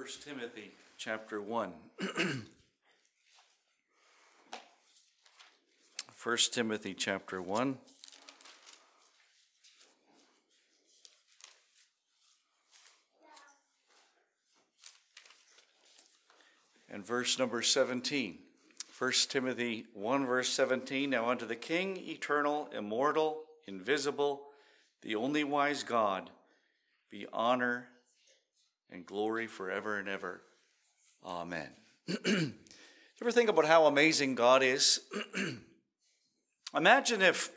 First Timothy chapter 1. 1 Timothy chapter 1. And verse number 17. 1 Timothy 1 verse 17. Now unto the King, eternal, immortal, invisible, the only wise God, be honor and glory forever and ever. Amen. You ever think about how amazing God is? Imagine if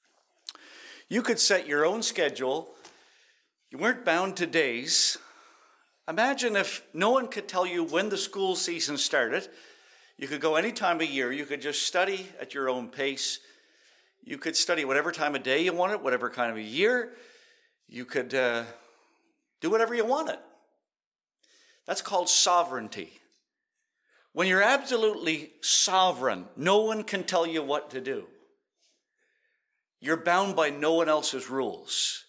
you could set your own schedule. You weren't bound to days. Imagine if no one could tell you when the school season started. You could go any time of year. You could just study at your own pace. You could study whatever time of day you wanted, whatever kind of a year. You could do whatever you wanted. That's called sovereignty. When you're absolutely sovereign, no one can tell you what to do. You're bound by no one else's rules.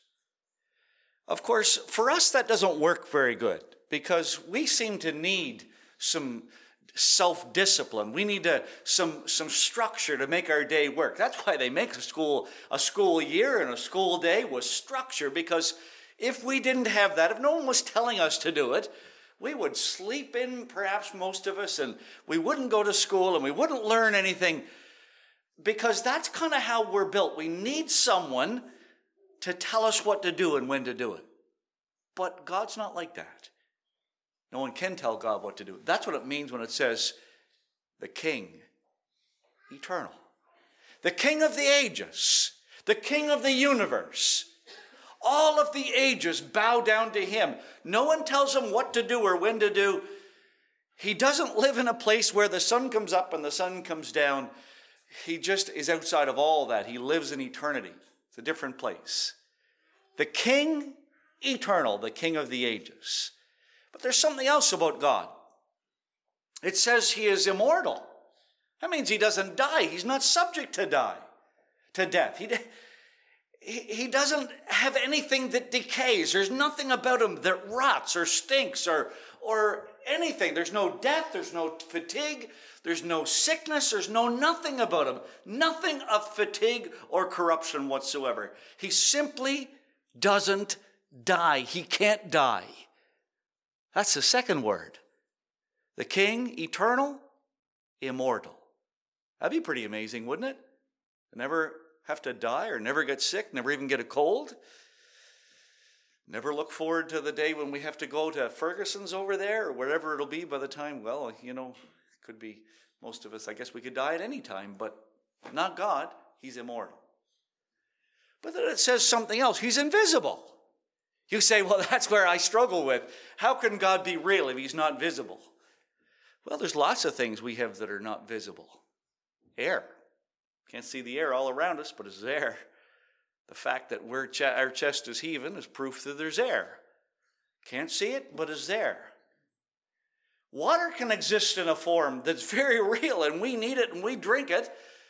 Of course, for us, that doesn't work very good because we seem to need some self-discipline. We need some structure to make our day work. That's why they make a school year and a school day with structure, because if we didn't have that, if no one was telling us to do it, we would sleep in, perhaps most of us, and we wouldn't go to school and we wouldn't learn anything, because that's kind of how we're built. We need someone to tell us what to do and when to do it. But God's not like that. No one can tell God what to do. That's what it means when it says the King, eternal. The King of the ages, the King of the universe. All of the ages bow down to him. No one tells him what to do or when to do. He doesn't live in a place where the sun comes up and the sun comes down. He just is outside of all that. He lives in eternity. It's a different place. The King, eternal, the King of the ages. But there's something else about God. It says he is immortal. That means he doesn't die. He's not subject to death. He doesn't have anything that decays. There's nothing about him that rots or stinks or anything. There's no death. There's no fatigue. There's no sickness. There's nothing about him. Nothing of fatigue or corruption whatsoever. He simply doesn't die. He can't die. That's the second word. The King, eternal, immortal. That'd be pretty amazing, wouldn't it? Never have to die or never get sick, never even get a cold. Never look forward to the day when we have to go to Ferguson's over there or wherever it'll be by the time, could be most of us. I guess we could die at any time, but not God. He's immortal. But then it says something else. He's invisible. You say, well, that's where I struggle with. How can God be real if he's not visible? Well, there's lots of things we have that are not visible. Air. Can't see the air all around us, but it's there. The fact that our chest is heaving is proof that there's air. Can't see it, but it's there. Water can exist in a form that's very real, and we need it, and we drink it.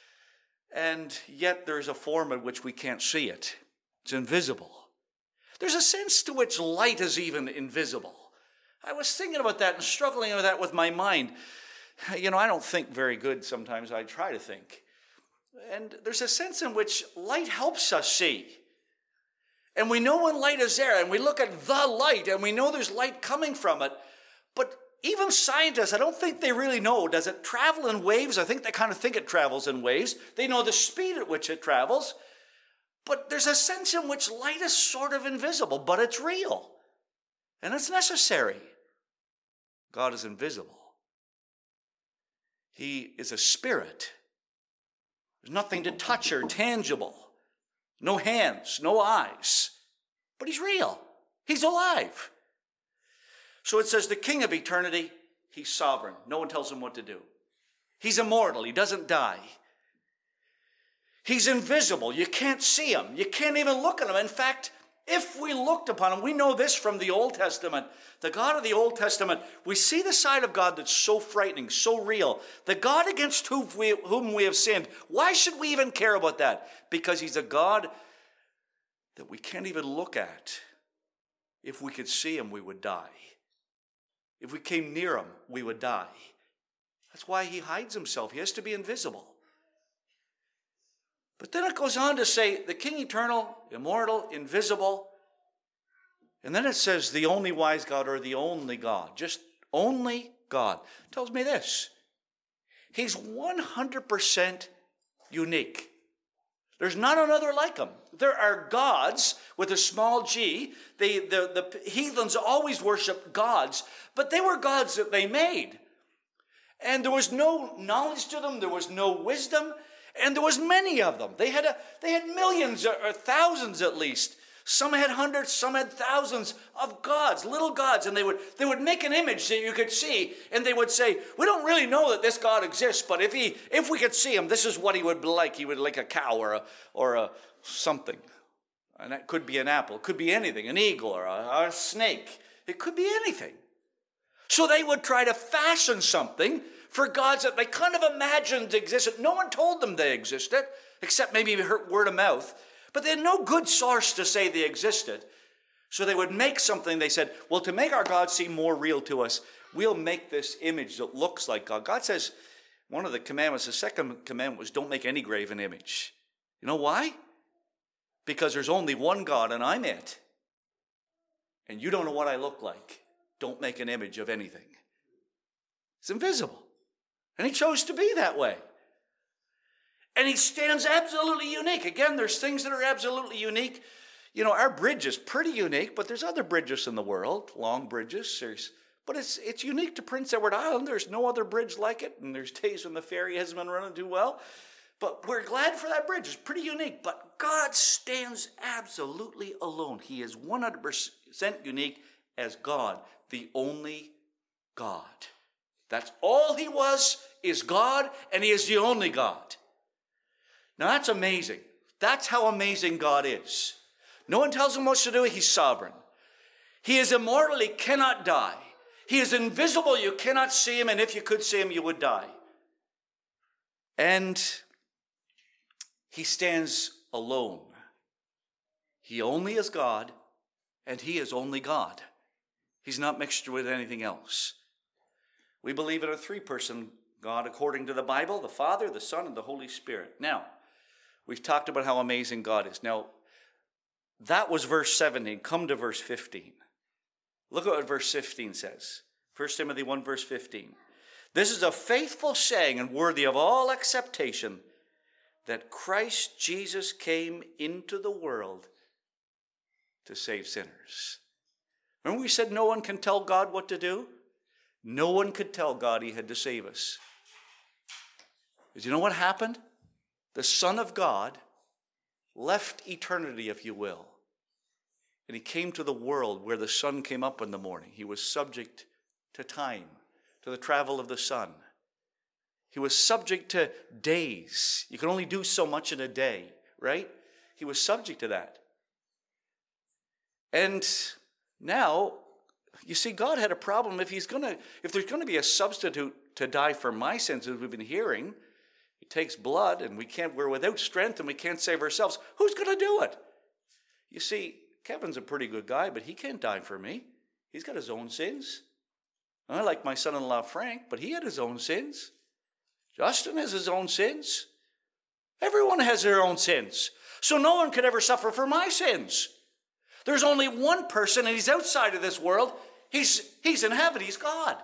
And yet there's a form in which we can't see it. It's invisible. There's a sense to which light is even invisible. I was thinking about that and struggling with that with my mind. I don't think very good sometimes. I try to think. And there's a sense in which light helps us see. And we know when light is there, and we look at the light, and we know there's light coming from it. But even scientists, I don't think they really know. Does it travel in waves? I think they kind of think it travels in waves. They know the speed at which it travels. But there's a sense in which light is sort of invisible, but it's real. And it's necessary. God is invisible. He is a spirit. There's nothing to touch or tangible. No hands, no eyes. But he's real. He's alive. So it says the King of eternity, he's sovereign. No one tells him what to do. He's immortal. He doesn't die. He's invisible. You can't see him. You can't even look at him. In fact, if we looked upon him, we know this from the Old Testament. The God of the Old Testament, we see the side of God that's so frightening, so real. The God against whom we have sinned. Why should we even care about that? Because he's a God that we can't even look at. If we could see him, we would die. If we came near him, we would die. That's why he hides himself. He has to be invisible. But then it goes on to say, the King eternal, immortal, invisible. And then it says, the only wise God, or the only God. Just only God. Tells me this. He's 100% unique. There's not another like him. There are gods with a small g. The heathens always worshiped gods, but they were gods that they made. And there was no knowledge to them. There was no wisdom. And there was many of them. They had millions or thousands at least. Some had hundreds, some had thousands of gods, little gods. And they would make an image that you could see. And they would say, we don't really know that this God exists, but if we could see him, this is what he would be like. He would like a cow or a something. And that could be an apple. It could be anything, an eagle or a snake. It could be anything. So they would try to fashion something for gods that they kind of imagined existed. No one told them they existed, except maybe word of mouth. But they had no good source to say they existed. So they would make something. They said, well, to make our God seem more real to us, we'll make this image that looks like God. God says, one of the commandments, the second commandment was don't make any graven image. You know why? Because there's only one God and I'm it. And you don't know what I look like. Don't make an image of anything. It's invisible. And he chose to be that way. And he stands absolutely unique. Again, there's things that are absolutely unique. You know, our bridge is pretty unique, but there's other bridges in the world, long bridges. But it's unique to Prince Edward Island. There's no other bridge like it. And there's days when the ferry hasn't been running too well. But we're glad for that bridge. It's pretty unique. But God stands absolutely alone. He is 100% unique as God, the only God. That's all he was, is God, and he is the only God. Now that's amazing. That's how amazing God is. No one tells him what to do. He's sovereign. He is immortal. He cannot die. He is invisible. You cannot see him, and if you could see him, you would die. And he stands alone. He only is God, and he is only God. He's not mixed with anything else. We believe in a three-person God according to the Bible, the Father, the Son, and the Holy Spirit. Now, we've talked about how amazing God is. Now, that was verse 17. Come to verse 15. Look at what verse 15 says. 1 Timothy 1, verse 15. This is a faithful saying and worthy of all acceptation, that Christ Jesus came into the world to save sinners. Remember we said no one can tell God what to do? No one could tell God he had to save us. Because you know what happened? The Son of God left eternity, if you will. And he came to the world where the sun came up in the morning. He was subject to time, to the travel of the sun. He was subject to days. You can only do so much in a day, right? He was subject to that. And now, you see, God had a problem. If there's going to be a substitute to die for my sins, as we've been hearing, it takes blood, and we're without strength, and we can't save ourselves. Who's going to do it? You see, Kevin's a pretty good guy, but he can't die for me. He's got his own sins. I like my son-in-law Frank, but he had his own sins. Justin has his own sins. Everyone has their own sins. So no one could ever suffer for my sins. There's only one person, and he's outside of this world. He's in heaven. He's God.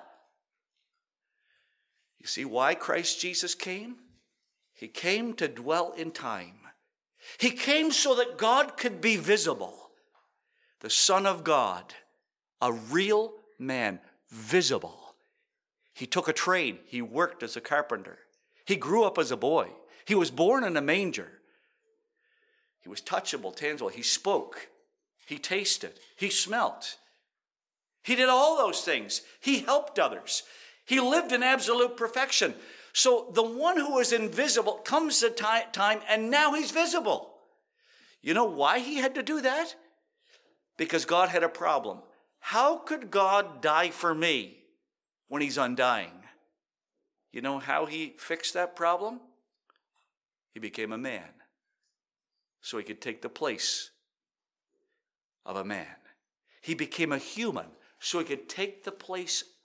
You see why Christ Jesus came? He came to dwell in time. He came so that God could be visible. The Son of God, a real man, visible. He took a trade. He worked as a carpenter. He grew up as a boy. He was born in a manger. He was touchable, tangible. He spoke. He tasted. He smelt. He did all those things. He helped others. He lived in absolute perfection. So the one who was invisible comes to time, and now he's visible. You know why he had to do that? Because God had a problem. How could God die for me when he's undying? You know how he fixed that problem? He became a man so he could take the place of a man. He became a human so he could take the place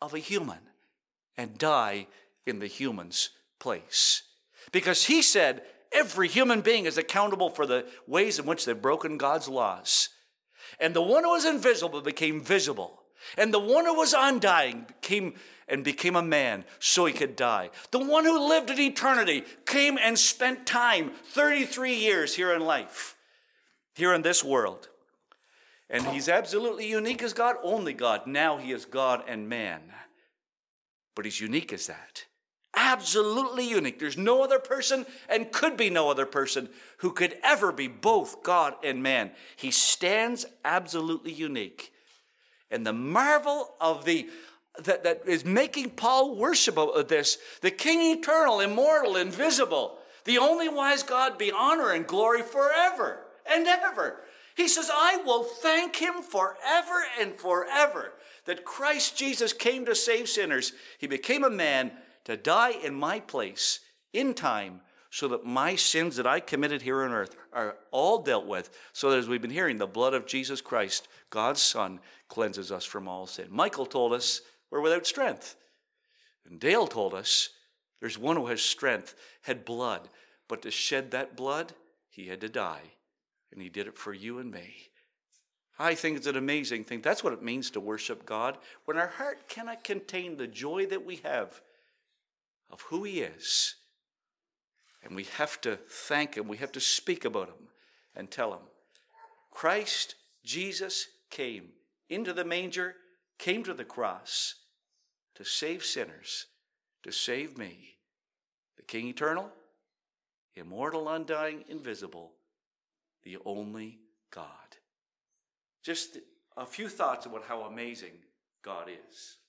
of a human and die in the human's place. Because he said every human being is accountable for the ways in which they've broken God's laws. And the one who was invisible became visible. And the one who was undying became a man so he could die. The one who lived in eternity came and spent time, 33 years here in life, here in this world. And he's absolutely unique as God, only God. Now he is God and man. But he's unique as that. Absolutely unique. There's no other person and could be no other person who could ever be both God and man. He stands absolutely unique. And the marvel of that is making Paul worship of this, the King eternal, immortal, invisible, the only wise God, be honor and glory forever and ever. He says, I will thank him forever and forever that Christ Jesus came to save sinners. He became a man to die in my place in time so that my sins that I committed here on earth are all dealt with, so that as we've been hearing, the blood of Jesus Christ, God's Son, cleanses us from all sin. Michael told us we're without strength. And Dale told us there's one who has strength, had blood, but to shed that blood, he had to die. And he did it for you and me. I think it's an amazing thing. That's what it means to worship God, when our heart cannot contain the joy that we have of who he is. And we have to thank him. We have to speak about him and tell him, Christ Jesus came into the manger, came to the cross to save sinners, to save me. The King eternal, immortal, undying, invisible, the only God. Just a few thoughts about how amazing God is.